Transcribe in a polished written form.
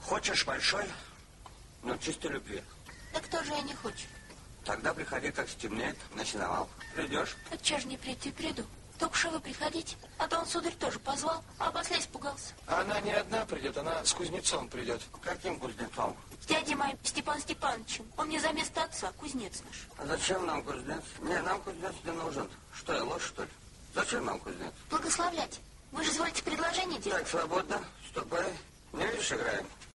Хочешь большой, но чистой любви. Да кто же я не хочу? Тогда приходи, как стемнеет, на сеновал. Придешь? Так че ж не прийти, приду. Только что вы приходите. А то он, сударь, тоже позвал, а после испугался. Она не одна придет, она с кузнецом придет. Каким кузнецом? С дядей моим Степан Степановичем. Он мне за место отца, кузнец наш. А зачем нам кузнец? Не, нам кузнец не нужен. Что, я ложь, что ли? Зачем нам кузнец? Благословлять. Вы же изволите предложение делать. Так, свободно. Ступай. Не видишь, играем.